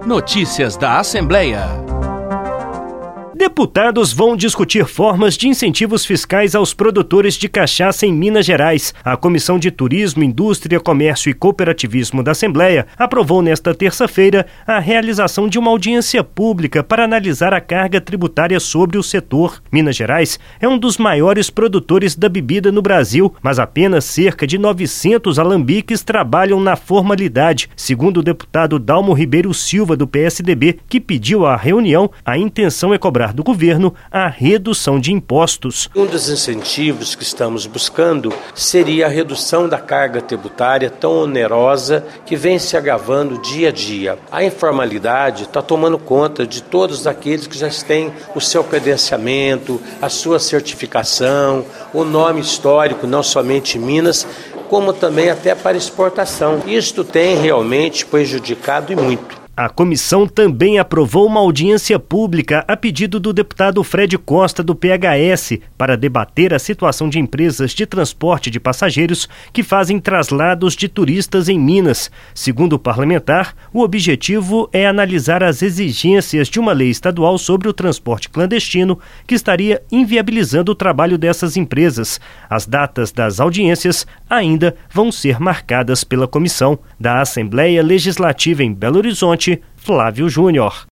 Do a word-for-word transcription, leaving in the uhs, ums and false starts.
Notícias da Assembleia. Deputados vão discutir formas de incentivos fiscais aos produtores de cachaça em Minas Gerais. A Comissão de Turismo, Indústria, Comércio e Cooperativismo da Assembleia aprovou nesta terça-feira a realização de uma audiência pública para analisar a carga tributária sobre o setor. Minas Gerais é um dos maiores produtores da bebida no Brasil, mas apenas cerca de novecentos alambiques trabalham na formalidade, segundo o deputado Dalmo Ribeiro Silva, do P S D B, que pediu à reunião. A intenção é cobrar do governo a redução de impostos. Um dos incentivos que estamos buscando seria a redução da carga tributária tão onerosa que vem se agravando dia a dia. A informalidade está tomando conta de todos aqueles que já têm o seu credenciamento, a sua certificação, o nome histórico, não somente em Minas, como também até para exportação. Isto tem realmente prejudicado e muito. A comissão também aprovou uma audiência pública a pedido do deputado Fred Costa, do P H S, para debater a situação de empresas de transporte de passageiros que fazem traslados de turistas em Minas. Segundo o parlamentar, o objetivo é analisar as exigências de uma lei estadual sobre o transporte clandestino que estaria inviabilizando o trabalho dessas empresas. As datas das audiências ainda vão ser marcadas pela comissão. Da Assembleia Legislativa em Belo Horizonte, Flávio Júnior.